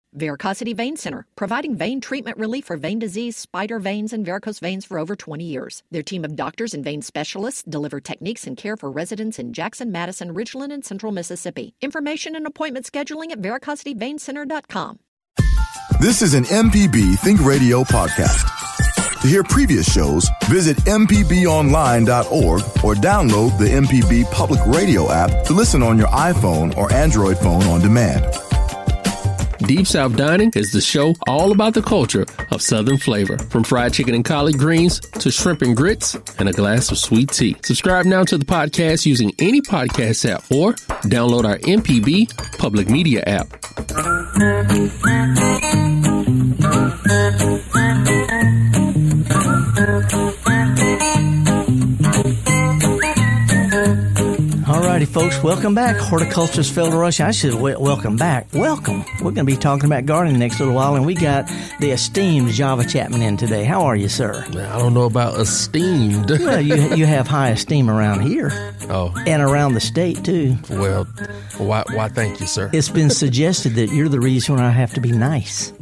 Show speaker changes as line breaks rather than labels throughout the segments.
Veracity Vein Center, providing vein treatment relief for vein disease, spider veins, and varicose veins for over 20 years. Their team of doctors and vein specialists deliver techniques and care for residents in Jackson, Madison, Ridgeland, and Central Mississippi. Information and appointment scheduling at veracityveincenter.com.
This is an MPB Think Radio podcast. To hear previous shows, visit mpbonline.org or download the MPB Public Radio app to listen on your iPhone or Android phone on demand.
Deep South Dining is the show all about the culture of Southern flavor, from fried chicken and collard greens to shrimp and grits and a glass of sweet tea. Subscribe now to the podcast using any podcast app or download our MPB Public Media app.
Alrighty, folks, welcome back. Horticulturist Felder Rush. I should welcome back. Welcome. We're going to be talking about gardening next little while, and we got the esteemed Java Chapman in today. How are you, sir?
I don't know about esteemed.
Well, you have high esteem around here.
Oh.
And around the state, too.
Well, why thank you, sir.
It's been suggested that you're the reason I have to be nice.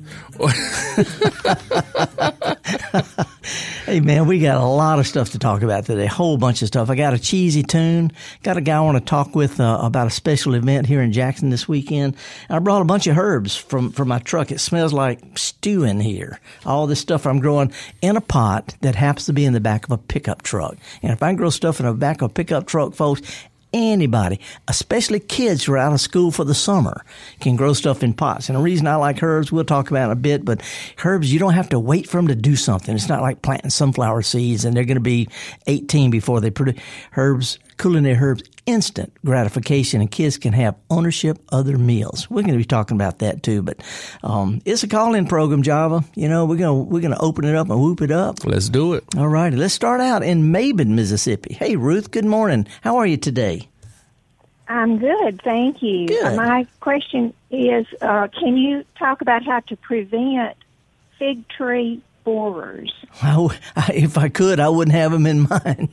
Hey, man, we got a lot of stuff to talk about today. A whole bunch of stuff. I got a cheesy tune. Got a guy I want to talk with about a special event here in Jackson this weekend. I brought a bunch of herbs from my truck. It smells like stew in here. All this stuff I'm growing in a pot that happens to be in the back of a pickup truck. And if I can grow stuff in the back of a pickup truck, folks, anybody, especially kids who are out of school for the summer, can grow stuff in pots. And the reason I like herbs, we'll talk about in a bit, but herbs, you don't have to wait for them to do something. It's not like planting sunflower seeds and they're going to be 18 before they produce. Herbs, culinary herbs, instant gratification, and kids can have ownership of their meals. We're going to be talking about that too, but it's a call-in program, Java. You know, we're going to open it up and whoop it up.
Let's do it.
All righty. Let's start out in Mabin, Mississippi. Hey, Ruth, good morning. How are you today?
I'm good, thank you.
Good.
My question is, can you talk about how to prevent fig tree borers?
If I could, I wouldn't have them in mine.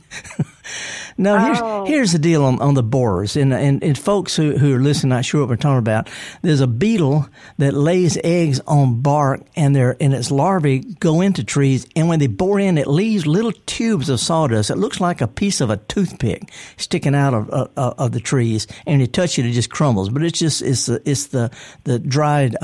No, here's the deal on the borers. And folks who are listening, not sure what we're talking about, there's a beetle that lays eggs on bark, and its larvae go into trees, and when they bore in, it leaves little tubes of sawdust. It looks like a piece of a toothpick sticking out of the trees, and you touch it, it just crumbles. But it's the dried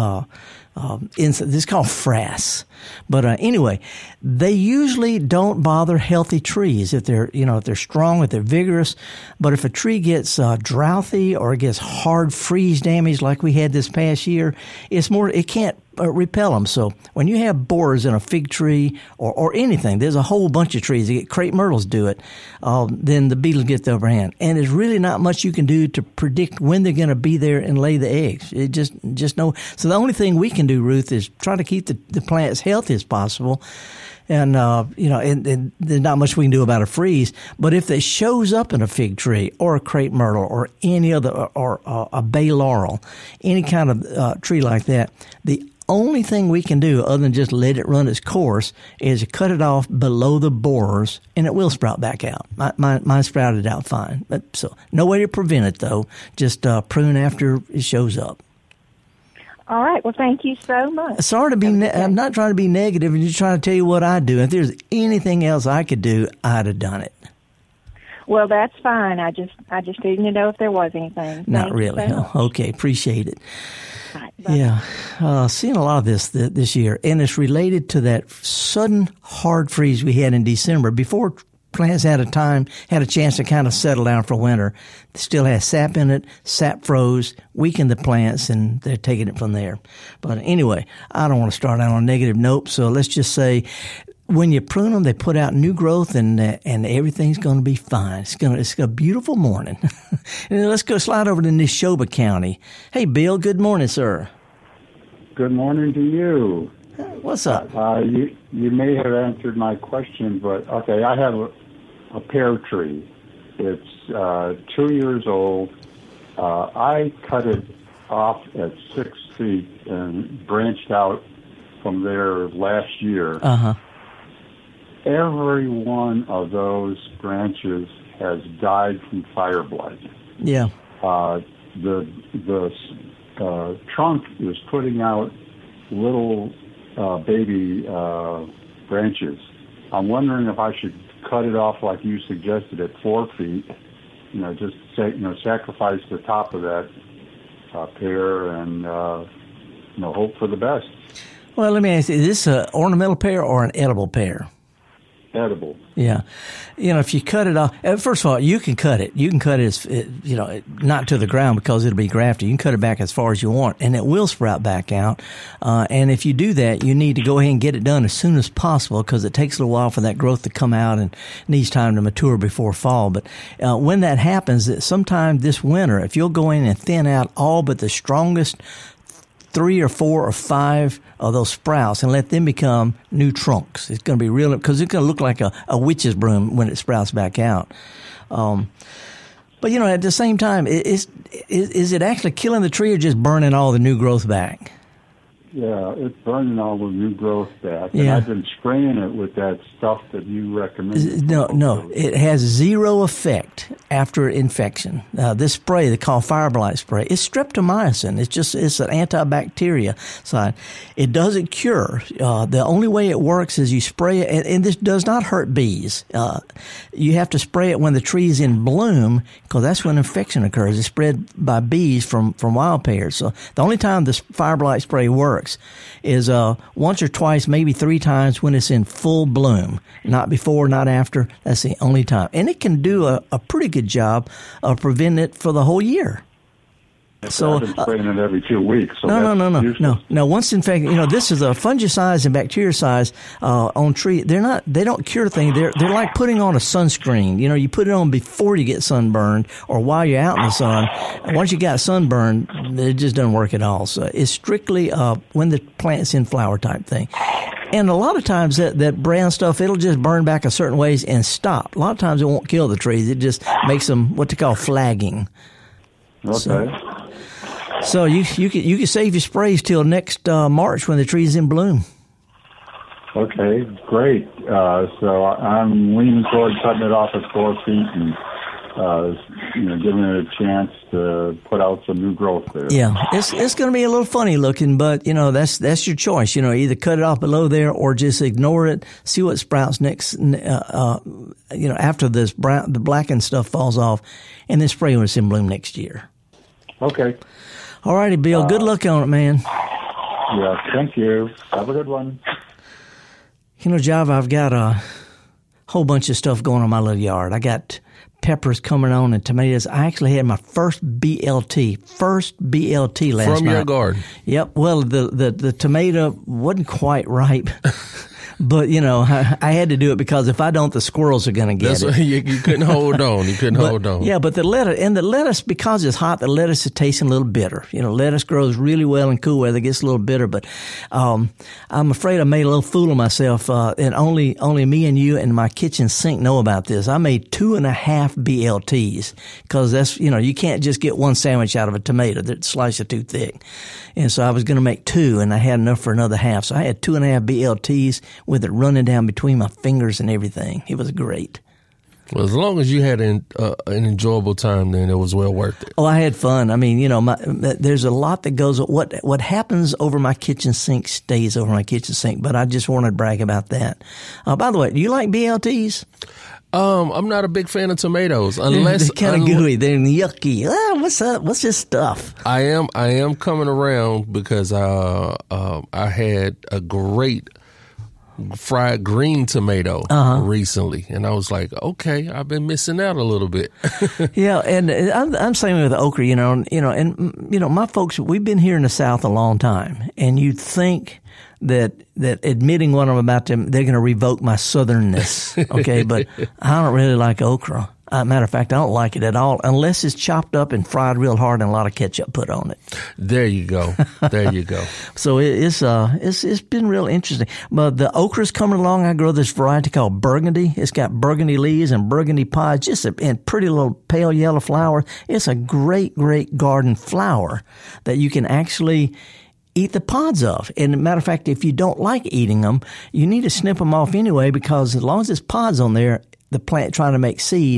this is called frass. But anyway, they usually don't bother healthy trees if they're strong, if they're vigorous. But if a tree gets drouthy or it gets hard freeze damage like we had this past year, it can't repel them. So when you have borers in a fig tree or anything, there's a whole bunch of trees. Crepe myrtles do it. Then the beetles get the upper hand, and there's really not much you can do to predict when they're going to be there and lay the eggs. It just no. So the only thing we can do, Ruth, is try to keep the plants healthy as possible. And, and there's not much we can do about a freeze. But if it shows up in a fig tree or a crepe myrtle or any other, or a bay laurel, any kind of tree like that, the only thing we can do other than just let it run its course is to cut it off below the borers, and it will sprout back out. Mine sprouted out fine. So no way to prevent it, though. Just prune after it shows up.
All right. Well, thank you so much.
Sorry to be. I'm not trying to be negative. I'm just trying to tell you what I do. If there's anything else I could do, I'd have done it.
Well, that's fine. I just didn't know if there was anything.
Not really.
So
okay, appreciate it.
Right,
yeah, seeing a lot of this year, and it's related to that sudden hard freeze we had in December before plants had a chance to kind of settle down for winter. They still has sap in it. Sap froze, weakened the plants, and they're taking it from there. But anyway, I don't want to start out on a negative note, so let's just say when you prune them, they put out new growth, and everything's going to be fine. It's a beautiful morning. And let's go slide over to Neshoba County. Hey, Bill. Good morning, sir.
Good morning to you.
What's up?
You may have answered my question, but okay, I have a pear tree. It's 2 years old. I cut it off at 6 feet and branched out from there last year.
Uh-huh.
Every one of those branches has died from fire blight.
Yeah.
The trunk is putting out little baby branches. I'm wondering if I should cut it off like you suggested at 4 feet. Just sacrifice the top of that pear and hope for the best.
Well, let me ask you: is this an ornamental pear or an edible pear?
Edible.
Yeah. If you cut it off, first of all, you can cut it. You can cut it as, not to the ground because it'll be grafted. You can cut it back as far as you want, and it will sprout back out. And if you do that, you need to go ahead and get it done as soon as possible because it takes a little while for that growth to come out and needs time to mature before fall. But when that happens, sometime this winter, if you'll go in and thin out all but the strongest 3 or 4 or 5 of those sprouts and let them become new trunks. It's going to be real, because it's going to look like a witch's broom when it sprouts back out. But at the same time, is it actually killing the tree or just burning all the new growth back?
Yeah, it's burning all the new growth back.
Yeah.
And I've been spraying it with that stuff that you recommended.
No, it has zero effect after infection. This spray they call Fire Blight spray, it's streptomycin. It's an antibacteria side. It doesn't cure. The only way it works is you spray it, and this does not hurt bees. You have to spray it when the tree is in bloom, because that's when infection occurs. It's spread by bees from wild pears. So the only time this Fire Blight spray works is once or twice, maybe 3 times when it's in full bloom. Not before, not after. That's the only time. And it can do a pretty good job of preventing it for the whole year.
So I've been spraying it every 2 weeks. So
No. Once infected, this is a fungicides and bactericides on tree. They don't cure things. They're like putting on a sunscreen. You put it on before you get sunburned or while you're out in the sun. And once you got sunburned, it just doesn't work at all. So it's strictly when the plant's in flower type thing. And a lot of times that brown stuff, it'll just burn back a certain ways and stop. A lot of times it won't kill the trees. It just makes them what they call flagging.
Okay.
So you can save your sprays till next March when the tree's in bloom.
Okay, great. So I'm leaning toward cutting it off at 4 feet and giving it a chance to put out some new growth there.
Yeah, it's going to be a little funny looking, but that's your choice. Either cut it off below there or just ignore it. See what sprouts next. After the blackened stuff falls off, and then spray when it's in bloom next year.
Okay.
All righty, Bill. Good luck on it, man.
Yeah, thank you. Have a good one.
Java, I've got a whole bunch of stuff going on in my little yard. I got peppers coming on and tomatoes. I actually had my first BLT last night.
From your garden?
Yep. Well, the tomato wasn't quite ripe. But, I had to do it because if I don't, the squirrels are going to get it.
You couldn't hold on. Hold on.
Yeah, but the lettuce, because it's hot, the lettuce is tasting a little bitter. Lettuce grows really well in cool weather. It gets a little bitter. But I'm afraid I made a little fool of myself, and only me and you and my kitchen sink know about this. I made 2.5 BLTs because that's, you can't just get one sandwich out of a tomato. That slice is too thick. And so I was going to make 2, and I had enough for another half. So I had 2.5 BLTs with it running down between my fingers and everything. It was great.
Well, as long as you had an enjoyable time, then it was well worth it.
Oh, I had fun. I mean, there's a lot that goes. What happens over my kitchen sink stays over my kitchen sink. But I just wanted to brag about that. By the way, do you like BLTs?
I'm not a big fan of tomatoes unless
they're kind of gooey. They're yucky. What's up? What's this stuff?
I am coming around because I had a great fried green tomato recently, and I was like, okay, I've been missing out a little bit.
Yeah, and I'm saying with okra, my folks, we've been here in the South a long time, and you'd think that admitting what I'm about to, they're going to revoke my southernness, okay? But I don't really like okra. Matter of fact, I don't like it at all unless it's chopped up and fried real hard and a lot of ketchup put on it.
There you go. There you go.
So it's been real interesting. But the okra's coming along. I grow this variety called burgundy. It's got burgundy leaves and burgundy pods, just and pretty little pale yellow flower. It's a great, great garden flower that you can actually eat the pods of. And matter of fact, if you don't like eating them, you need to snip them off anyway, because as long as there's pods on there, the plant trying to make seed,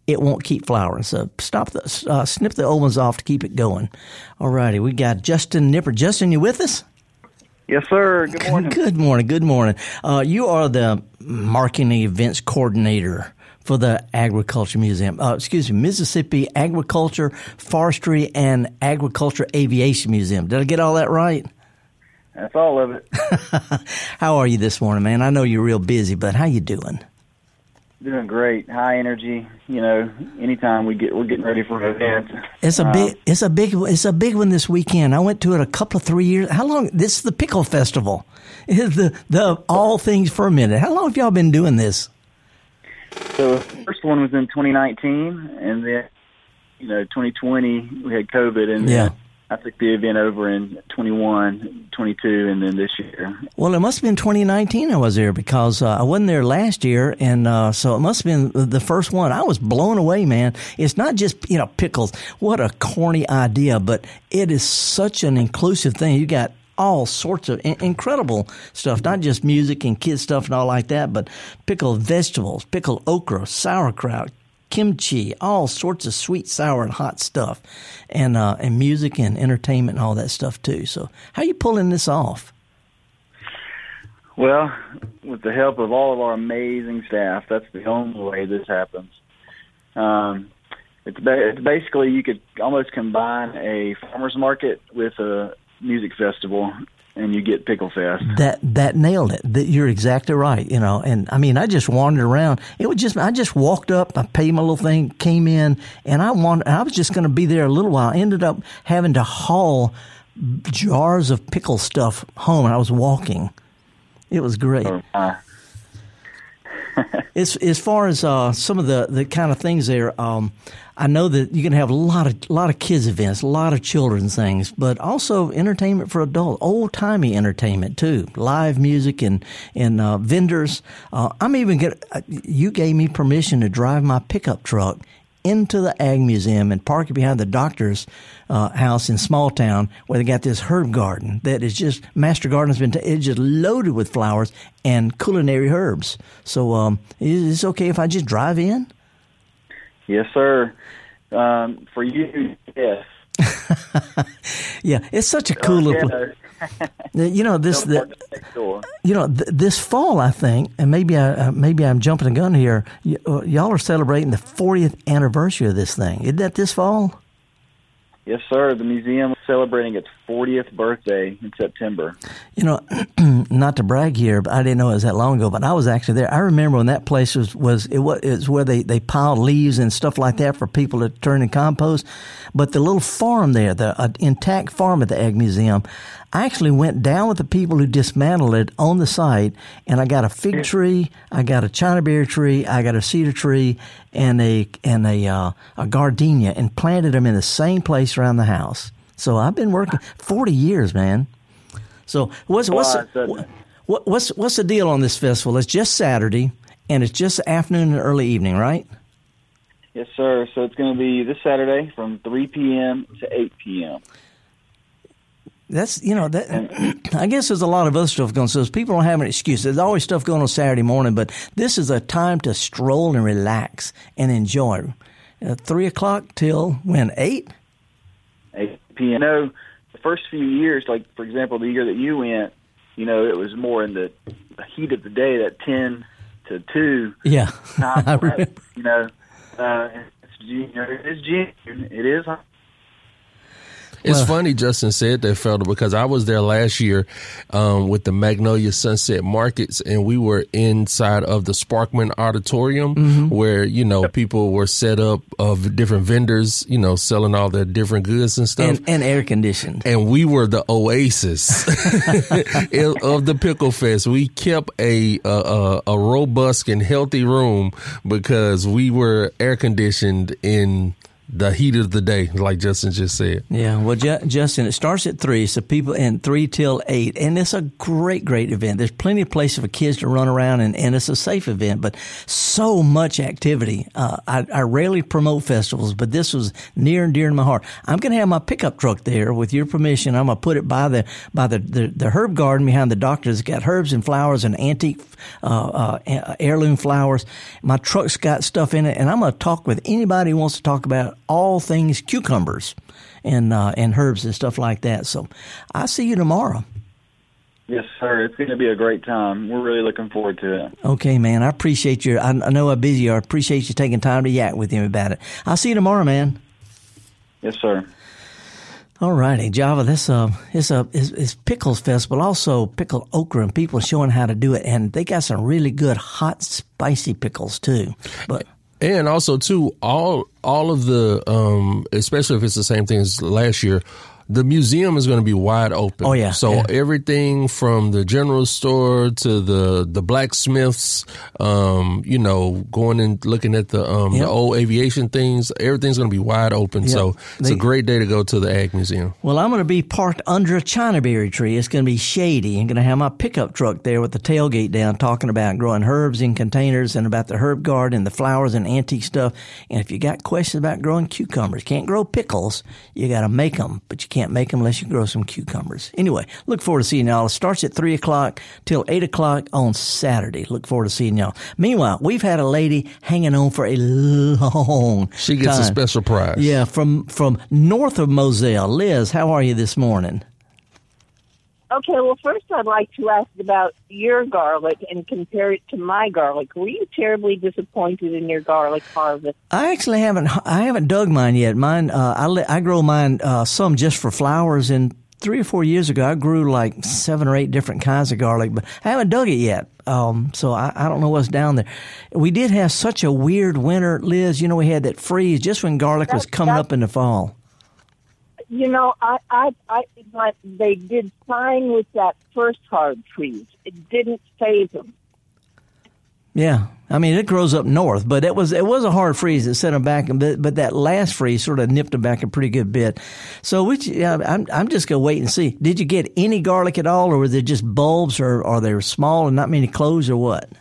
it won't keep flowering. So snip the old ones off to keep it going. All righty, we got Justin Nipper. Justin, you with us?
Yes, sir. Good morning.
Good morning. Good morning. You are the marketing events coordinator for the Agriculture Museum. Mississippi Agriculture, Forestry, and Agriculture Aviation Museum. Did I get all that right?
That's all of it.
How are you this morning, man? I know you're real busy, but how you doing?
Doing great. High energy. Anytime we're getting ready for an event.
It's a big one this weekend. I went to it 3 years. How long? This is the Pickle Festival. It's the all things fermented. How long have y'all been doing this?
So the first one was in 2019, and then 2020 we had COVID, and then I took the event over in 21, 22, and then this year. Well,
it must have been 2019 I was there, because I wasn't there last year, and so it must have been the first one. I was blown away, man. It's not just, pickles. What a corny idea, but it is such an inclusive thing. You got all sorts of incredible stuff, not just music and kids stuff and all like that, but pickled vegetables, pickled okra, sauerkraut, kimchi, all sorts of sweet, sour, and hot stuff, and music and entertainment and all that stuff too. So how are you pulling this off?
Well, with the help of all of our amazing staff, that's the only way this happens. It's basically, you could almost combine a farmer's market with a music festival, and you get Pickle Fest.
That nailed it. You're exactly right. And I mean, I just wandered around. I just walked up, I paid my little thing, came in, and I was just going to be there a little while. I ended up having to haul jars of pickle stuff home, and I was walking. It was great. As far as some of the kind of things there, I know that you can have a lot of kids events, a lot of children's things, but also entertainment for adults, old timey entertainment too, live music and vendors. You gave me permission to drive my pickup truck into the Ag Museum and park it behind the doctor's house in Small Town, where they got this herb garden that is just, Master Garden's it's just loaded with flowers and culinary herbs. So is it okay if I just drive in?
Yes, sir. For you, yes.
Yeah, it's such a cool little place. This fall, I think, and maybe I'm jumping the gun here. Y'all are celebrating the 40th anniversary of this thing. Isn't that this fall?
Yes, sir. The museum is celebrating its 40th birthday in September.
Not to brag here, but I didn't know it was that long ago, but I was actually there. I remember when that place was where they piled leaves and stuff like that for people to turn in compost. But the little farm there, the intact farm at the Ag Museum, I actually went down with the people who dismantled it on the site, and I got a fig tree, I got a China berry tree, I got a cedar tree, and a gardenia, and planted them in the same place around the house. So I've been working 40 years, man. So what's the deal on this festival? It's just Saturday, and it's just afternoon and early evening, right?
Yes, sir. So it's going to be this Saturday from 3 p.m. to 8 p.m.
That's, I guess there's a lot of other stuff going on. So people don't have an excuse. There's always stuff going on Saturday morning, but this is a time to stroll and relax and enjoy. 3 o'clock till when? 8?
8 p.m. The first few years, like, for example, the year that you went, it was more in the heat of the day, that 10 to 2.
Yeah.
I remember. It is June. It is hot.
It's funny Justin said that, Felder, because I was there last year with the Magnolia Sunset Markets, and we were inside of the Sparkman Auditorium, where, people were set up of different vendors, selling all their different goods and stuff.
And air conditioned.
And we were the oasis of the Pickle Fest. We kept a robust and healthy room because we were air conditioned in the heat of the day, like Justin just said.
Yeah, well, Justin, it starts at 3, so people in 3 till 8, and it's a great event. There's plenty of places for kids to run around, and it's a safe event, but so much activity. I rarely promote festivals, but this was near and dear to my heart. I'm going to have my pickup truck there, with your permission. I'm going to put it by the herb garden behind the doctor. It's got herbs and flowers and antique heirloom flowers. My truck's got stuff in it, and I'm going to talk with anybody who wants to talk about all things cucumbers and herbs and stuff like that. So I'll see you tomorrow.
Yes, sir. It's going to be a great time. We're really looking forward to it.
Okay, man. I appreciate you. I know how busy you are. I appreciate you taking time to yak with him about it. I'll see you tomorrow, man.
Yes, sir.
All righty, Java. It's Pickles Festival, also pickled okra, and people showing how to do it, and they got some really good hot, spicy pickles too.
And also too, all of the especially if it's the same thing as last year, the museum is going to be wide open.
Oh, yeah.
So everything from the general store to the blacksmiths, going and looking at the old aviation things, everything's going to be wide open. Yep. So it's a great day to go to the Ag Museum.
Well, I'm going to be parked under a chinaberry tree. It's going to be shady. I'm going to have my pickup truck there with the tailgate down, talking about growing herbs in containers and about the herb garden and the flowers and antique stuff. And if you got questions about growing cucumbers, can't grow pickles, you got to make them, but you can't make them unless you grow some cucumbers. Anyway, look forward to seeing y'all. It starts at 3 o'clock till 8 o'clock on Saturday. Look forward to seeing y'all. Meanwhile, we've had a lady hanging on for a long time.
She gets a special prize.
Yeah, from north of Moselle. Liz, how are you this morning?
Okay, well, first I'd like to ask about your garlic and compare it to my garlic. Were you terribly disappointed in your garlic harvest?
I actually haven't dug mine yet. Mine, I grow mine some just for flowers, and 3 or 4 years ago I grew like 7 or 8 different kinds of garlic, but I haven't dug it yet. So I don't know what's down there. We did have such a weird winter, Liz. We had that freeze just when garlic was coming up in the fall.
They did fine with that first hard freeze. It didn't save them.
Yeah, I mean it grows up north, but it was a hard freeze that set them back, but that last freeze sort of nipped them back a pretty good bit. So I'm just gonna wait and see. Did you get any garlic at all, or were they just bulbs, or are they small and not many cloves, or what?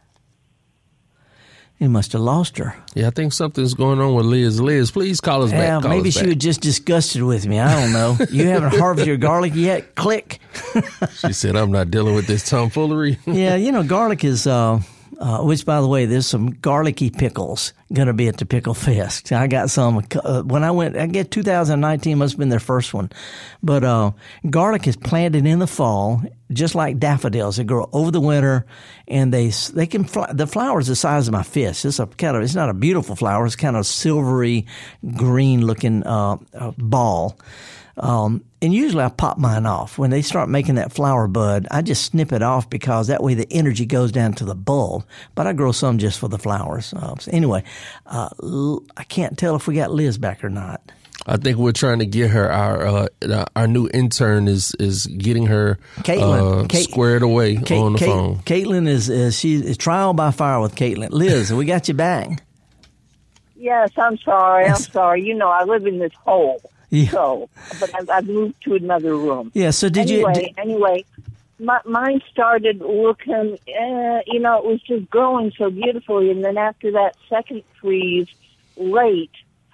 You must have lost her.
Yeah, I think something's going on with Liz. Liz, please call us back.
Maybe she was just disgusted with me. I don't know. You haven't harvested your garlic yet? Click.
She said, I'm not dealing with this tomfoolery.
Yeah, garlic is, which, by the way, there's some garlicky pickles going to be at the Pickle Fest. I got some. When I went, I guess 2019 must have been their first one. But garlic is planted in the fall, just like daffodils. They grow over the winter, and they can fly. The flower is the size of my fist. It's not a beautiful flower. It's kind of silvery green looking ball. And usually I pop mine off. When they start making that flower bud, I just snip it off because that way the energy goes down to the bulb. But I grow some just for the flowers. So anyway, I can't tell if we got Liz back or not.
I think we're trying to get her. Our new intern is getting her squared away on the phone.
Caitlin is trial by fire with Caitlin. Liz, we got you back.
Yes, I'm sorry. I live in this hole.
Yeah.
So, but I've moved to another room.
Yeah. So
Anyway, mine started looking. It was just growing so beautifully, and then after that second freeze, late,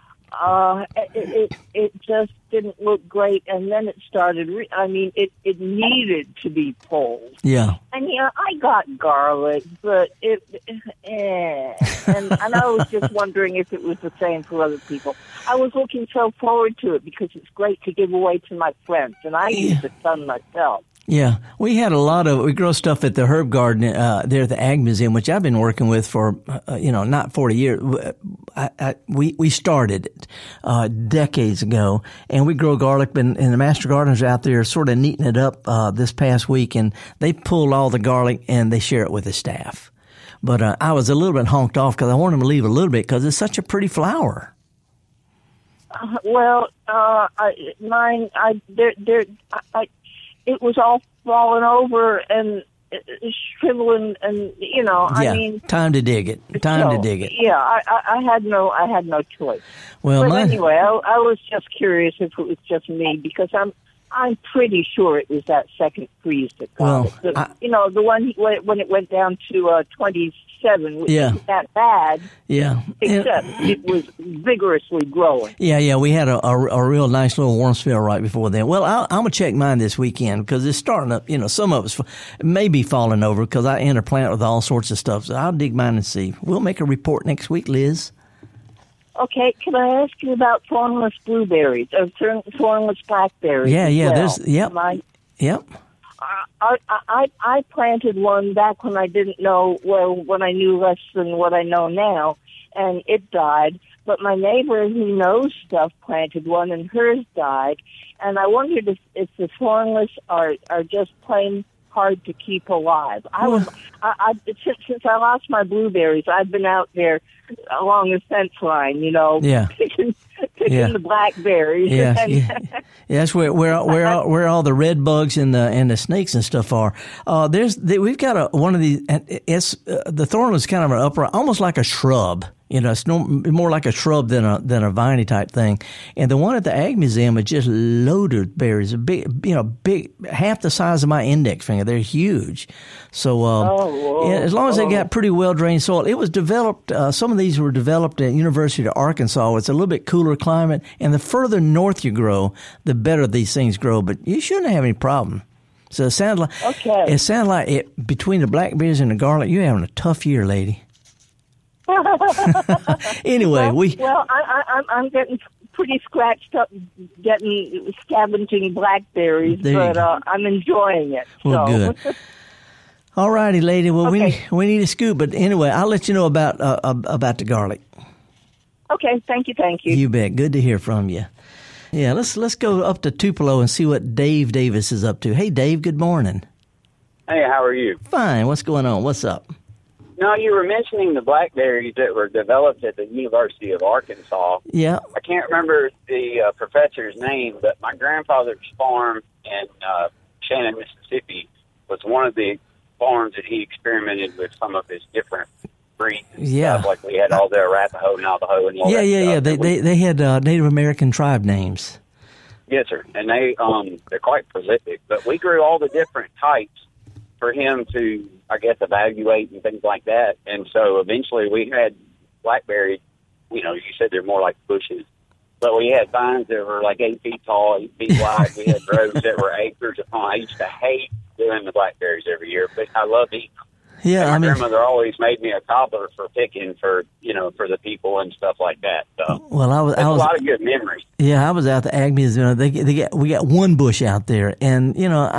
it just didn't look great, and then it started. It needed to be pulled.
Yeah.
And I got garlic, but and I was just wondering if it was the same for other people. I was looking so forward to it because it's great to give away to my friends, and I use a ton myself.
Yeah, we grow stuff at the herb garden there at the Ag Museum, which I've been working with for, not 40 years. We started it decades ago, and we grow garlic, and the master gardeners out there sort of neating it up this past week, and they pull all the garlic and they share it with the staff. But I was a little bit honked off because I wanted them to leave a little bit because it's such a pretty flower.
It was all fallen over, and shriveling, and I mean,
time to dig it. Time to dig it.
Yeah, I had no choice.
Well,
but anyway, I was just curious if it was just me, because I'm pretty sure it was that second freeze that got it. The one when it went down to 27, which isn't that bad.
Yeah,
except it was vigorously growing.
Yeah, we had a real nice little warm spell right before then. Well, I'm gonna check mine this weekend because it's starting up. Some of us may be falling over because I interplant with all sorts of stuff. So I'll dig mine and see. We'll make a report next week, Liz.
Okay, can I ask you about thornless blueberries or thornless blackberries?
Yeah.
Well?
Yep.
I planted one back when I didn't know, when I knew less than what I know now, and it died. But my neighbor who knows stuff planted one, and hers died. And I wondered if the thornless are just plain hard to keep alive. Since I lost my blueberries, I've been out there along the fence line, picking the blackberries.
Yeah, that's where all the red bugs and the snakes and stuff are. We've got one of these. It's the thornless, kind of an upright, almost like a shrub. It's more like a shrub than a viney type thing. And the one at the Ag Museum is just loaded with berries, big, half the size of my index finger. They're huge. So, as long as they got pretty well drained soil, it was developed. Some of these were developed at University of Arkansas. It's a little bit cooler climate, and the further north you grow, the better these things grow. But you shouldn't have any problem. So it sounds like between the blackberries and the garlic, you're having a tough year, lady. Anyway,
I'm getting pretty scratched up, scavenging blackberries, but I'm enjoying it.
Well, good. All righty, lady. Well, we need a scoop, but anyway, I'll let you know about the garlic.
Okay, thank you.
You bet. Good to hear from you. Yeah, let's go up to Tupelo and see what Dave Davis is up to. Hey, Dave. Good morning.
Hey, how are you?
Fine. What's going on? What's up?
No, you were mentioning the blackberries that were developed at the University of Arkansas.
Yeah.
I can't remember the professor's name, but my grandfather's farm in Shannon, Mississippi, was one of the farms that he experimented with some of his different breeds.
Yeah.
Like we had all the Arapaho, Navajo, and all that stuff.
They had Native American tribe names.
Yes, sir. And they're quite prolific. But we grew all the different types for him to, I guess, evaluate and things like that. And so eventually we had blackberries, you said they're more like bushes, but we had vines that were like 8 feet tall, 8 feet wide. We had groves that were acres upon. I used to hate doing the blackberries every year, but I loved eating them.
Yeah,
and my grandmother always made me a cobbler for picking for the people and stuff like that. So,
well, I was
a lot of good memories.
Yeah, I was out the Ag Museum. We got one bush out there, and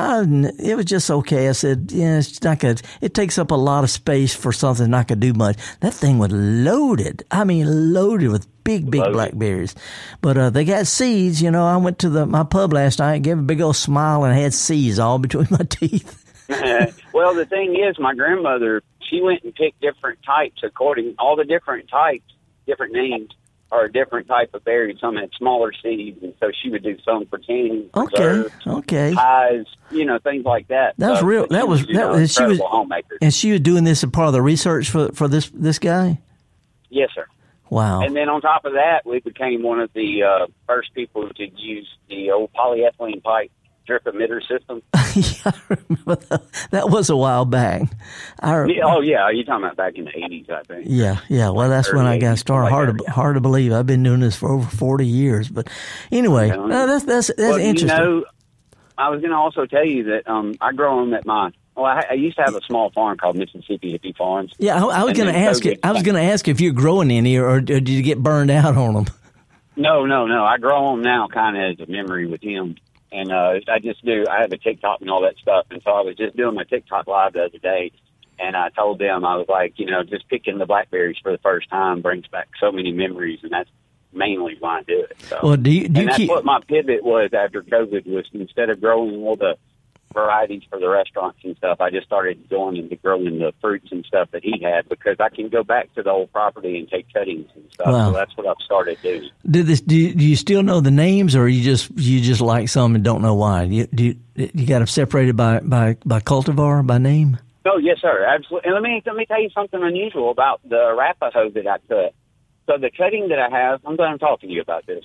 it was just okay. I said, it's not good. It takes up a lot of space for something not gonna do much. That thing was loaded. I mean, loaded with big blackberries. But they got seeds. I went to my pub last night, gave a big old smile, and had seeds all between my teeth.
Well, the thing is, my grandmother, she went and picked different types all the different types, different names, are a different type of berry. Some had smaller seeds, and so she would do some for canning, preserves, pies, things like that.
That was real. That was she was homemaker. And she was doing this as part of the research for this guy.
Yes, sir.
Wow.
And then on top of that, we became one of the first people to use the old polyethylene pipe drip emitter system.
Yeah, I remember that. That was a while back.
You're talking about back in the 80s, I think.
Yeah. Well, that's when I got started. Hard to believe. I've been doing this for over 40 years. But anyway, that's interesting.
I was going to also tell you that I grow them at I used to have a small farm called Mississippi Hippie Farms.
Yeah, I was going to ask you. I was going to ask if you're growing any, or did you get burned out on them?
No. I grow them now, kind of as a memory with him. And I just do. I have a TikTok and all that stuff. And so I was just doing my TikTok live the other day. And I told them, I was like, just picking the blackberries for the first time brings back so many memories. And that's mainly why I do it. So.
Well, do you
that's what my pivot was after COVID was, instead of growing all the varieties for the restaurants and stuff. I just started going into growing the fruits and stuff that he had because I can go back to the old property and take cuttings and stuff.
Wow.
So that's what I've started doing.
Do you still know the names, or you just like some and don't know why? You got them separated by cultivar, by name?
Oh, yes, sir. Absolutely. And let me tell you something unusual about the Arapaho that I cut. So the cutting that I have, I'm glad I'm talking to you about this.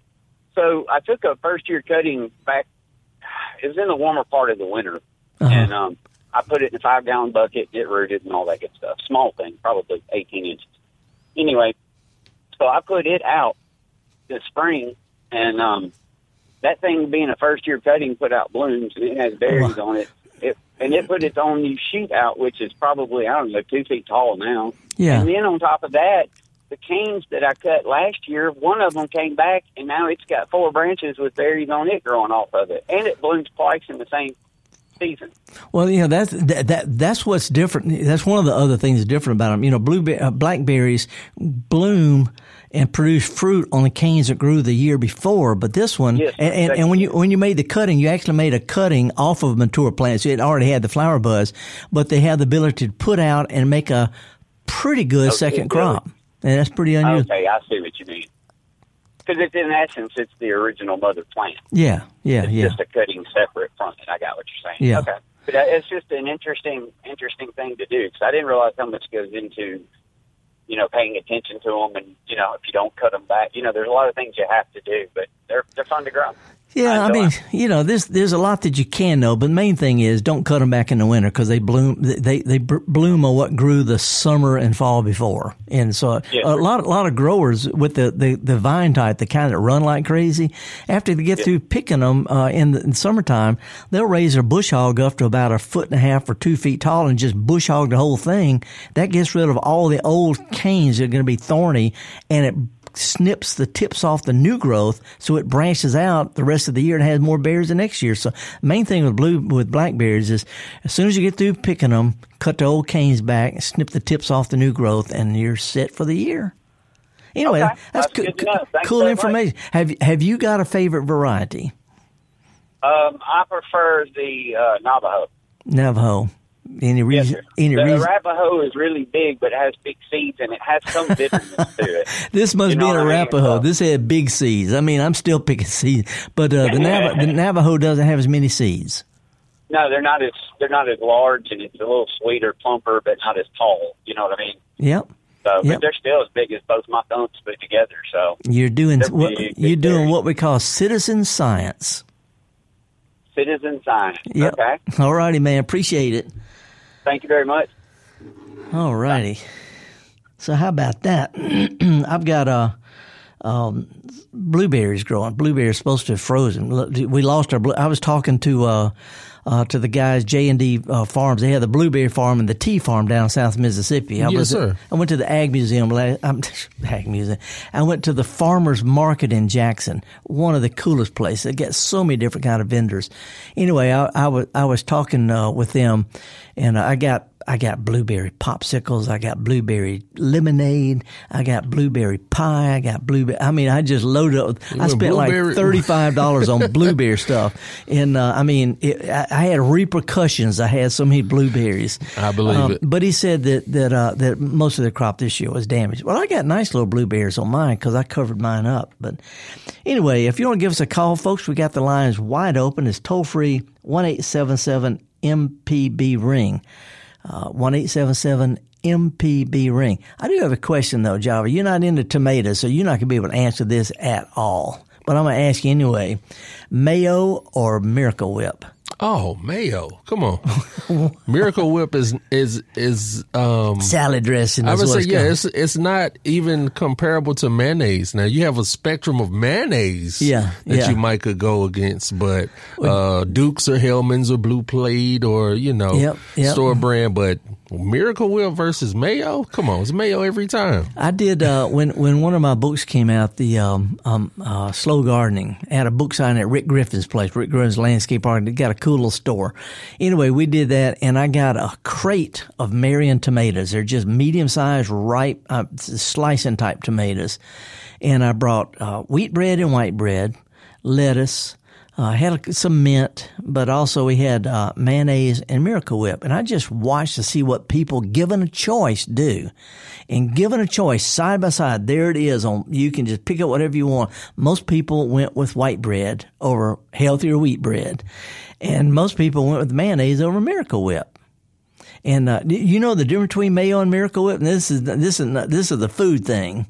So I took a first-year cutting back. It was in the warmer part of the winter, and I put it in a 5-gallon bucket, get rooted, and all that good stuff. Small thing, probably 18 inches. Anyway, so I put it out this spring, and that thing being a first-year cutting put out blooms, and it has berries on it. It put its own new shoot out, which is probably, 2 feet tall now.
Yeah.
And then on top of that, the canes that I cut last year, one of them came back, and now it's got 4 branches with berries on it growing off of it, and it blooms twice in the same season.
Well, that's what's different. That's one of the other things different about them. Blackberries bloom and produce fruit on the canes that grew the year before, but this one,
yes,
and when you made the cutting, you actually made a cutting off of mature plants. It already had the flower buds, but they have the ability to put out and make a pretty good second crop. And that's pretty unusual.
Okay, I see what you mean. Because in essence, it's the original mother plant.
Yeah.
It's just a cutting separate from it. I got what you're saying.
Yeah.
Okay. But it's just an interesting thing to do because I didn't realize how much goes into, paying attention to them. And, if you don't cut them back, there's a lot of things you have to do, but they're fun to grow.
Yeah, there's a lot that you can know, but the main thing is don't cut them back in the winter because they bloom. They bloom on what grew the summer and fall before, and so a lot of growers with the vine type, the kind that run like crazy, after they get through picking them in the summertime, they'll raise their bush hog up to about 1.5 feet or 2 feet tall and just bush hog the whole thing. That gets rid of all the old canes that are going to be thorny, and it snips the tips off the new growth, so it branches out the rest of the year and has more berries the next year. So the main thing with blackberries is as soon as you get through picking them, cut the old canes back, snip the tips off the new growth, and you're set for the year. Anyway,
okay.
that's cool information. Have you got a favorite variety?
I prefer the
Navajo. Any reason?
The Arapaho is really big, but it has big seeds, and it has some bitterness to it.
This must be an Arapaho. This had big seeds. I'm still picking seeds, but the Navajo doesn't have as many seeds.
No, they're not as large, and it's a little sweeter, plumper, but not as tall. You know what I mean?
Yep.
So, but they're still as big as both my thumbs put together. So
you're doing what we call citizen science.
Citizen science.
Yep.
Okay.
All righty, man. Appreciate it.
Thank you very much.
All righty. So how about that? I've got blueberries growing. Blueberries supposed to have frozen. We lost our I was talking to the guys, J&D Farms. They had the blueberry farm and the tea farm down south Mississippi.
Yes, sir.
I went to the Ag Museum. Ag Museum. I went to the Farmers Market in Jackson. One of the coolest places. They got so many different kind of vendors. Anyway, I was talking with them, and I got blueberry popsicles. I got blueberry lemonade. I got blueberry pie. I got blueberry. I just loaded up. I spent like $35 on blueberry stuff. And, I had repercussions. I had so many blueberries.
I believe it.
But he said that most of the crop this year was damaged. Well, I got nice little blueberries on mine because I covered mine up. But anyway, if you want to give us a call, folks, we got the lines wide open. It's toll free 1-877-MPB-RING. 1-877-MPB-RING. I do have a question, though, Java. You're not into tomatoes, so you're not going to be able to answer this at all. But I'm going to ask you anyway. Mayo or Miracle Whip?
Oh, mayo! Come on, Miracle Whip is
salad dressing.
I would say, it's not even comparable to mayonnaise. Now you have a spectrum of mayonnaise, that you might could go against, but Dukes or Hellman's or Blue Plate or store brand, but Miracle Whip versus mayo. Come on, it's mayo every time.
I did when one of my books came out, the Slow Gardening. I had a book signing at Rick Griffin's place. Rick Griffin's landscape art. They got a cool little store. Anyway, we did that, and I got a crate of Marion tomatoes. They're just medium-sized, ripe, slicing type tomatoes. And I brought wheat bread and white bread, lettuce, had some mint, but also we had mayonnaise and Miracle Whip. And I just watched to see what people given a choice do. And given a choice, side by side, there it is. You can just pick up whatever you want. Most people went with white bread over healthier wheat bread. And most people went with mayonnaise over Miracle Whip. And you know the difference between mayo and Miracle Whip? And this is the food thing.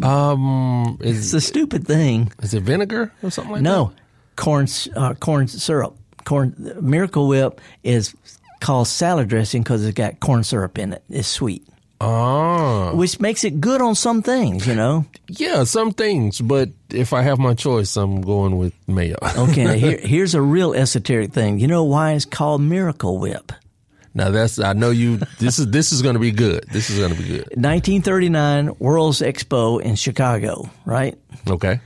It's a stupid thing.
Is it vinegar or something like that?
No. Corn syrup. Miracle Whip is called salad dressing because it's got corn syrup in it. It's sweet.
Oh.
Which makes it good on some things, you know?
Yeah, some things. But if I have my choice, I'm going with mayo.
Okay, now here's a real esoteric thing. You know why it's called Miracle Whip?
Now I know you, this is going to be good. This is going to be good.
1939 World's Expo in Chicago, right?
Okay.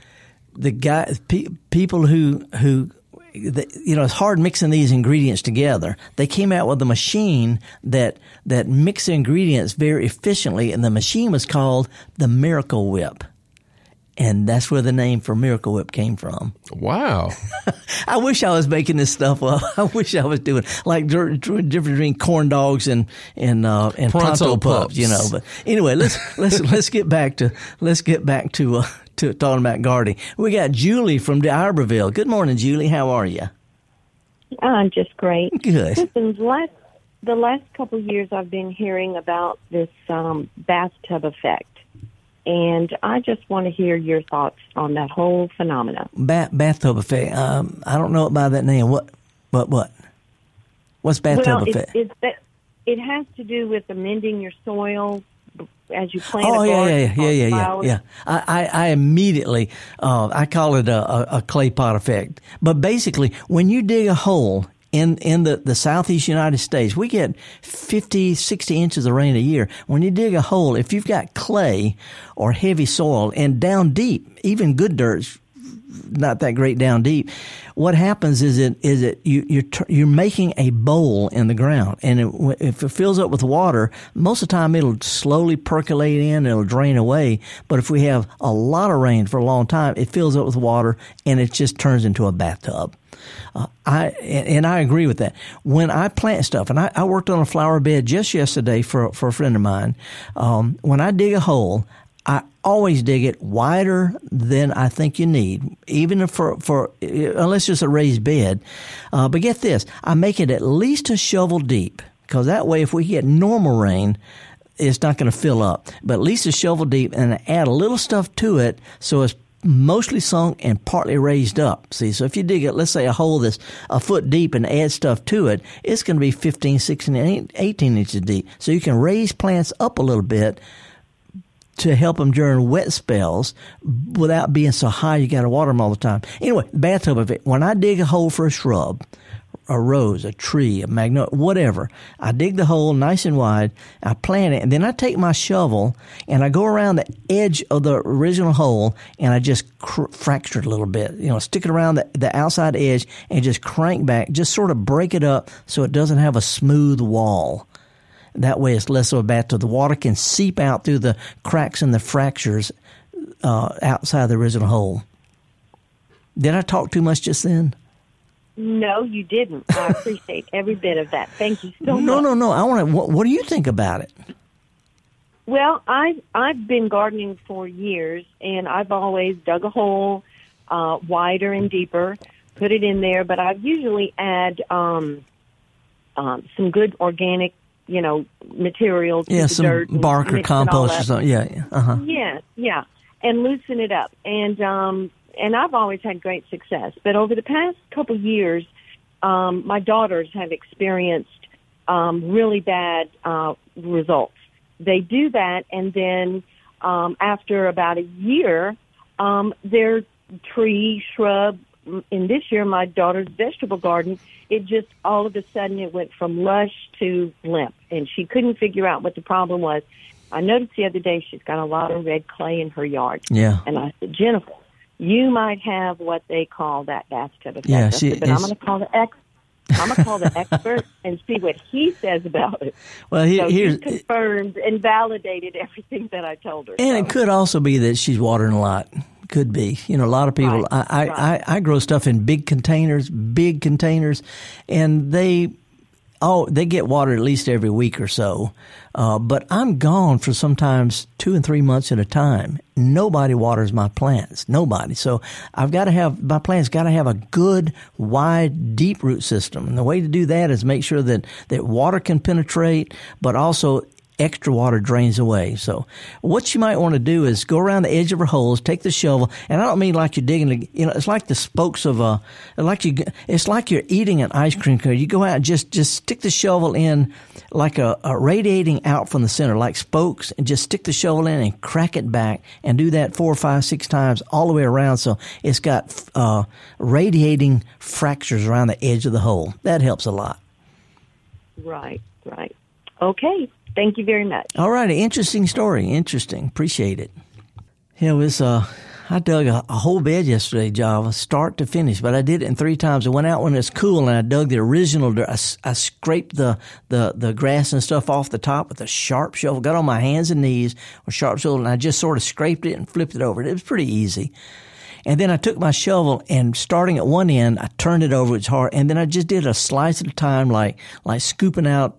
People who it's hard mixing these ingredients together. They came out with a machine that mixed the ingredients very efficiently, and the machine was called the Miracle Whip. And that's where the name for Miracle Whip came from.
Wow.
I wish I was making this stuff up. I wish I was doing like difference between corn dogs and Pronto Pups, you know. But anyway, let's get back to talking about gardening. We got Julie from D'Iberville. Good morning, Julie. How are you?
I'm just great.
Good.
Listen, the last couple of years I've been hearing about this bathtub effect. And I just want to hear your thoughts on that whole phenomenon.
Bathtub effect. I don't know about that name. What? What's bathtub effect?
It has to do with amending your soil as you plant.
Oh, yeah. I immediately, I call it a clay pot effect. But basically, when you dig a hole in the southeast United States, we get 50, 60 inches of rain a year. When you dig a hole, if you've got clay or heavy soil and down deep, even good dirt's not that great down deep, what happens is you're making a bowl in the ground, and if it fills up with water, most of the time it'll slowly percolate in, it'll drain away. But if we have a lot of rain for a long time, it fills up with water and it just turns into a bathtub. I agree with that. When I plant stuff, and I worked on a flower bed just yesterday for a friend of mine. When I dig a hole, I always dig it wider than I think you need, even for unless it's a raised bed. But get this, I make it at least a shovel deep, because that way if we get normal rain, it's not going to fill up. But at least a shovel deep, and add a little stuff to it so it's mostly sunk and partly raised up. See, so if you dig it, let's say a hole that's a foot deep and add stuff to it, it's going to be 15, 16, 18 inches deep. So you can raise plants up a little bit to help them during wet spells without being so high you got to water them all the time. Anyway, bathtub effect. When I dig a hole for a shrub, a rose, a tree, a magnolia, whatever, I dig the hole nice and wide, I plant it, and then I take my shovel and I go around the edge of the original hole and I just fracture it a little bit. Stick it around the outside edge and just crank back, just sort of break it up so it doesn't have a smooth wall. That way it's less of a bathtub. The water can seep out through the cracks and the fractures outside the original hole. Did I talk too much just then?
No, you didn't. I appreciate every bit of that. Thank you so much.
No. I want to. What do you think about it?
Well, I've been gardening for years, and I've always dug a hole wider and deeper, put it in there. But I've usually add some good organic, material to the
some
dirt,
bark or compost or something. Yeah. Uh-huh.
Yeah, and loosen it up. And I've always had great success. But over the past couple of years, my daughters have experienced really bad results. They do that, and then after about a year, their tree, shrub, and this year my daughter's vegetable garden, it just all of a sudden it went from lush to limp, and she couldn't figure out what the problem was. I noticed the other day she's got a lot of red clay in her yard.
Yeah.
And I said, Jennifer, you might have what they call that bathtub effect.
Yeah,
but I'm going to call the expert and see what he says about it.
Well,
he confirmed and validated everything that I told her.
And it could also be that she's watering a lot. Could be. You know, a lot of people, I grow stuff in big containers, and they get water at least every week or so. But I'm gone for sometimes 2 and 3 months at a time. Nobody waters my plants. Nobody. So my plants got to have a good, wide, deep root system. And the way to do that is make sure that water can penetrate, but also extra water drains away. So what you might want to do is go around the edge of her holes, take the shovel, and I don't mean like you're digging, it's like the spokes of it's like you're eating an ice cream cone. You go out and just stick the shovel in like a radiating out from the center, like spokes, and just stick the shovel in and crack it back, and do that 4, 5, 6 times all the way around. So it's got radiating fractures around the edge of the hole. That helps a lot.
Right. Okay. Thank you very much.
All righty. Interesting story. Interesting. Appreciate it. It was, I dug a whole bed yesterday, Java, start to finish, but I did it in 3 times. I went out when it's cool and I dug the original dirt. I scraped the grass and stuff off the top with a sharp shovel, got on my hands and knees with sharp shovel, and I just sort of scraped it and flipped it over. It was pretty easy. And then I took my shovel and starting at one end, I turned it over. It's hard. And then I just did a slice at a time, like scooping out,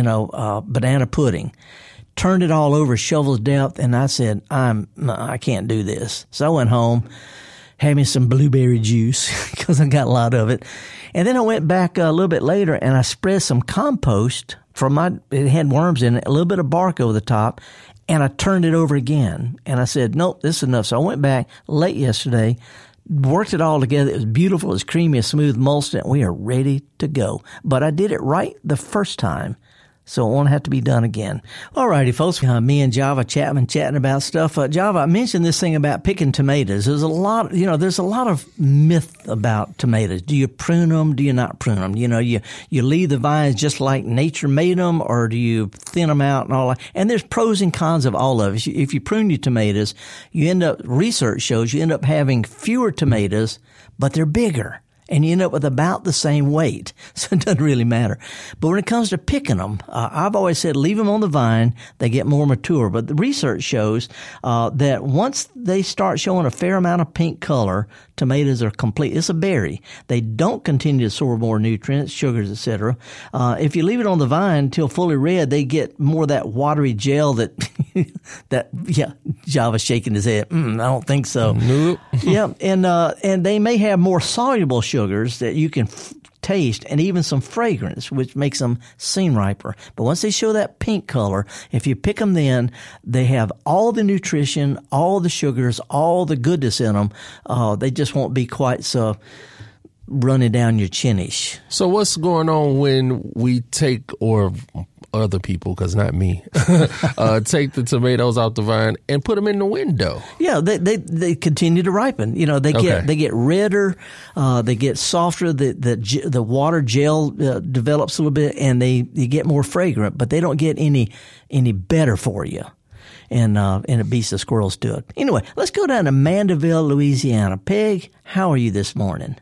banana pudding. Turned it all over, shovel's depth, and I said, I can't do this. So I went home, had me some blueberry juice because I got a lot of it. And then I went back a little bit later and I spread some compost it had worms in it, a little bit of bark over the top, and I turned it over again. And I said, nope, this is enough. So I went back late yesterday, worked it all together. It was beautiful. It was creamy, a smooth mulch, and we are ready to go. But I did it right the first time, so it won't have to be done again. All righty, folks. Me and Java Chapman chatting about stuff. Java, I mentioned this thing about picking tomatoes. There's a lot of myth about tomatoes. Do you prune them? Do you not prune them? You leave the vines just like nature made them, or do you thin them out and all that? And there's pros and cons of all of it. If you prune your tomatoes, research shows you end up having fewer tomatoes, but they're bigger. And you end up with about the same weight. So it doesn't really matter. But when it comes to picking them, I've always said leave them on the vine. They get more mature. But the research shows that once they start showing a fair amount of pink color, tomatoes are complete. It's a berry. They don't continue to absorb more nutrients, sugars, etc. If you leave it on the vine until fully red, they get more of that watery gel that Java's shaking his head. I don't think so.
Nope.
Yeah, and they may have more soluble sugars that you can taste, and even some fragrance, which makes them seem riper. But once they show that pink color, if you pick them then, they have all the nutrition, all the sugars, all the goodness in them. They just won't be quite so running down your chin-ish.
So what's going on when we take, or other people, because not me, take the tomatoes out the vine and put them in the window?
Yeah, they continue to ripen. They get redder, they get softer. The water gel develops a little bit, and they get more fragrant, but they don't get any better for you. And it beats the squirrels to it. Anyway, let's go down to Mandeville, Louisiana. Peg, how are you this morning?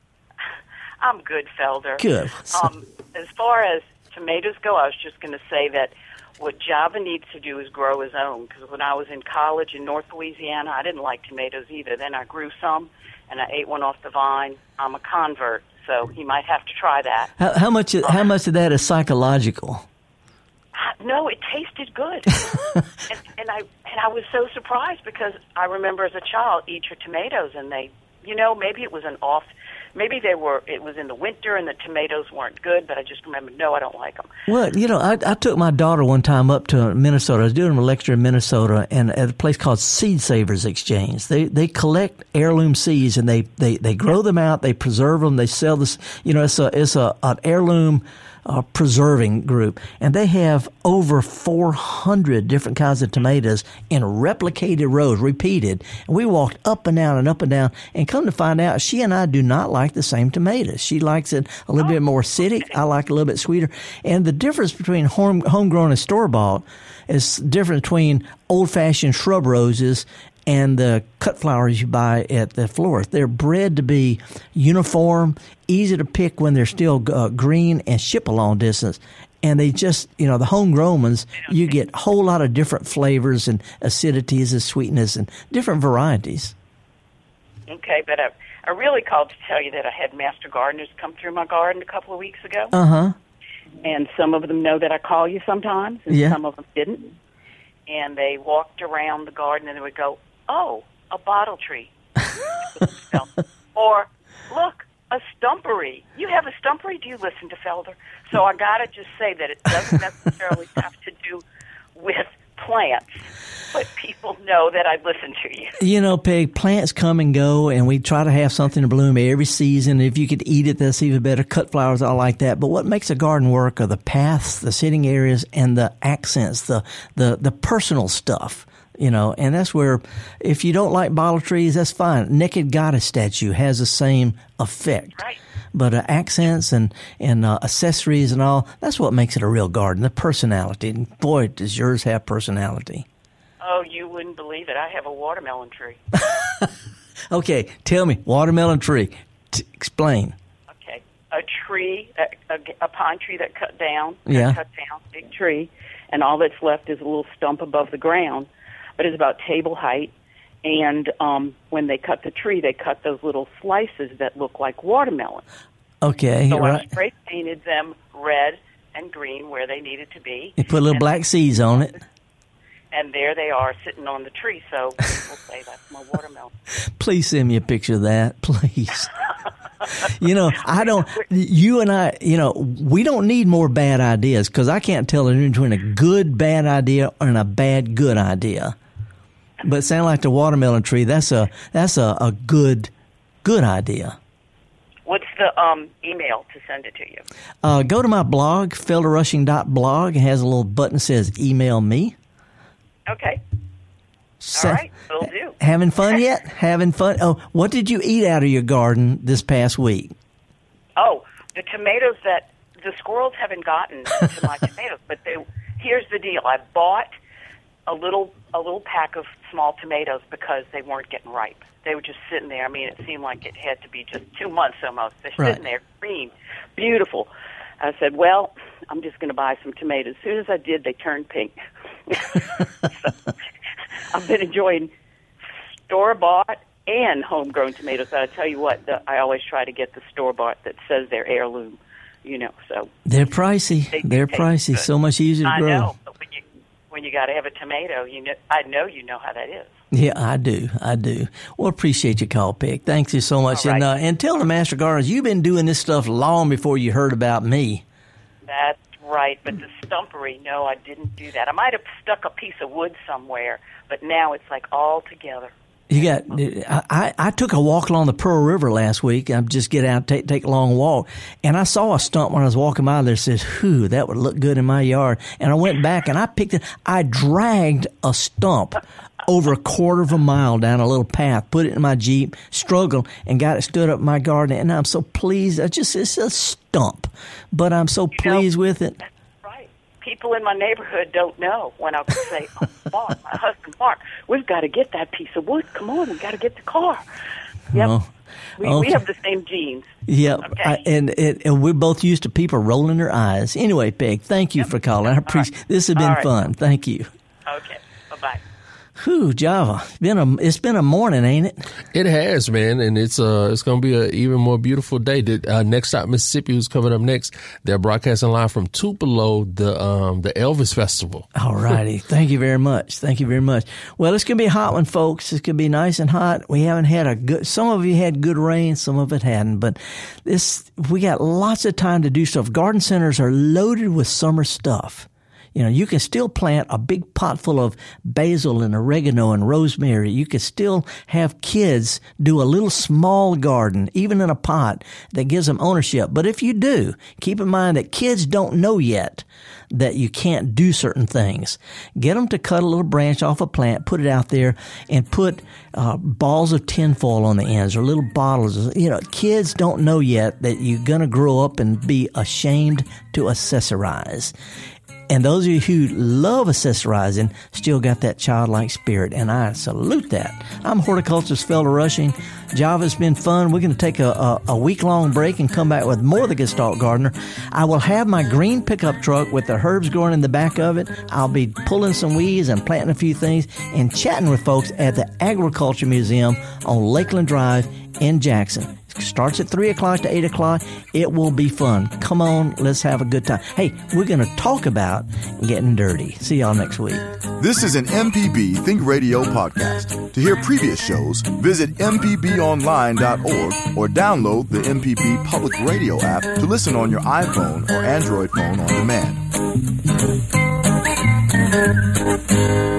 I'm good, Felder.
Good.
As far as tomatoes go, I was just going to say that what Java needs to do is grow his own. Because when I was in college in North Louisiana, I didn't like tomatoes either. Then I grew some, and I ate one off the vine. I'm a convert, so he might have to try that.
How much of that is psychological?
No, it tasted good, and I was so surprised because I remember as a child eat your tomatoes, and they, maybe it was maybe it was in the winter and the tomatoes weren't good, but I just remember, no, I don't like them.
Well, I took my daughter one time up to Minnesota. I was doing a lecture in Minnesota, and at a place called Seed Savers Exchange. They collect heirloom seeds, and they grow them out, they preserve them, they sell this. It's an heirloom preserving group, and they have over 400 different kinds of tomatoes in replicated rows, repeated. And we walked up and down, and come to find out, she and I do not like the same tomatoes. She likes it a little bit more acidic. I like it a little bit sweeter. And the difference between homegrown and store-bought is different between old-fashioned shrub roses and the cut flowers you buy at the florist. They're bred to be uniform, easy to pick when they're still green, and ship a long distance. And they just, the homegrown ones, you get a whole lot of different flavors and acidities and sweetness and different varieties.
Okay, but I really called to tell you that I had master gardeners come through my garden a couple of weeks ago.
Uh-huh.
And some of them know that I call you sometimes, and some of them didn't. And they walked around the garden, and they would go, "Oh, a bottle tree." Or, "Look, a stumpery. You have a stumpery? Do you listen to Felder?" So I got to just say that it doesn't necessarily have to do with plants, but people know that I listen to you.
You know, Peg, plants come and go, and we try to have something to bloom every season. If you could eat it, that's even better. Cut flowers, all like that. But what makes a garden work are the paths, the sitting areas, and the accents, the personal stuff. You know, and that's where, if you don't like bottle trees, that's fine. Naked Goddess statue has the same effect.
Right.
But accents and accessories and all, that's what makes it a real garden, the personality. And boy, does yours have personality.
Oh, you wouldn't believe it. I have a watermelon tree.
Okay, tell me, watermelon tree. Explain.
Okay, a tree, a pine tree that cut down, big tree, and all that's left is a little stump above the ground, but it's about table height. And when they cut the tree, they cut those little slices that look like watermelon.
Okay,
so
right.
I spray painted them red and green where they needed to be.
You put little black seeds on it.
And there they are sitting on the tree, so people say that's my watermelon.
Please send me a picture of that, please. You know, you and I, you know, we don't need more bad ideas, because I can't tell the difference between a good bad idea and a bad good idea. But sound like the watermelon tree, that's a good idea.
What's the email to send it to you?
Go to my blog, felderrushing.blog. It has a little button that says email me.
Okay. All right, will do.
Having fun yet? Having fun? Oh, what did you eat out of your garden this past week?
Oh, the tomatoes that the squirrels haven't gotten to my tomatoes, but here's the deal. I bought a little pack of small tomatoes because they weren't getting ripe. They were just sitting there. I mean, it seemed like it had to be just 2 months almost. They're sitting there, green, beautiful. I said, well, I'm just going to buy some tomatoes. As soon as I did, they turned pink. So, I've been enjoying store-bought and homegrown tomatoes. But I tell you what, I always try to get the store-bought that says they're heirloom. You know, so
they're pricey. They're pricey. So much easier to grow.
I know. But when you got to have a tomato, I know you know how that is.
Yeah, I do. Well, appreciate your call, Peg. Thanks you so much.
Right.
And tell the Master Gardeners, you've been doing this stuff long before you heard about me.
That's right. But the stumpery, no, I didn't do that. I might have stuck a piece of wood somewhere, but now it's like all together.
I took a walk along the Pearl River last week. I just get out, take a long walk, and I saw a stump when I was walking by there. Says, "Whew, that would look good in my yard." And I went back and I picked it. I dragged a stump over a quarter of a mile down a little path, put it in my Jeep, struggled, and got it stood up in my garden. And I'm so pleased. It's a stump, but I'm so pleased with it.
People in my neighborhood don't know when I say, "Oh, Mark, my husband, Mark, we've got to get that piece of wood. Come on, we've got to get the car." Yep, we have the same genes.
Yep,
okay.
And we're both used to people rolling their eyes. Anyway, Peg, thank you for calling. I appreciate this. Has been fun. Thank you.
Okay, bye-bye.
Whew, Java. It's been a morning, ain't it?
It has, man, and it's going to be an even more beautiful day. Next Stop Mississippi, who's coming up next, they're broadcasting live from Tupelo, the Elvis Festival.
All righty. Thank you very much. Well, it's going to be a hot one, folks. It's going to be nice and hot. We haven't had some of you had good rain, some of it hadn't, but we got lots of time to do stuff. Garden centers are loaded with summer stuff. You know, you can still plant a big pot full of basil and oregano and rosemary. You can still have kids do a little small garden, even in a pot, that gives them ownership. But if you do, keep in mind that kids don't know yet that you can't do certain things. Get them to cut a little branch off a plant, put it out there, and put balls of tinfoil on the ends or little bottles. You know, kids don't know yet that you're going to grow up and be ashamed to accessorize. And those of you who love accessorizing still got that childlike spirit, and I salute that. I'm horticulturist Felder Rushing. Java, it's been fun. We're going to take a week-long break and come back with more of the Gestalt Gardener. I will have my green pickup truck with the herbs growing in the back of it. I'll be pulling some weeds and planting a few things and chatting with folks at the Agriculture Museum on Lakeland Drive in Jackson. It starts at 3 o'clock to 8 o'clock. It will be fun. Come on, let's have a good time. Hey, we're going to talk about getting dirty. See y'all next week.
This is an MPB Think Radio podcast. To hear previous shows, visit mpbonline.org or download the MPB Public Radio app to listen on your iPhone or Android phone on demand.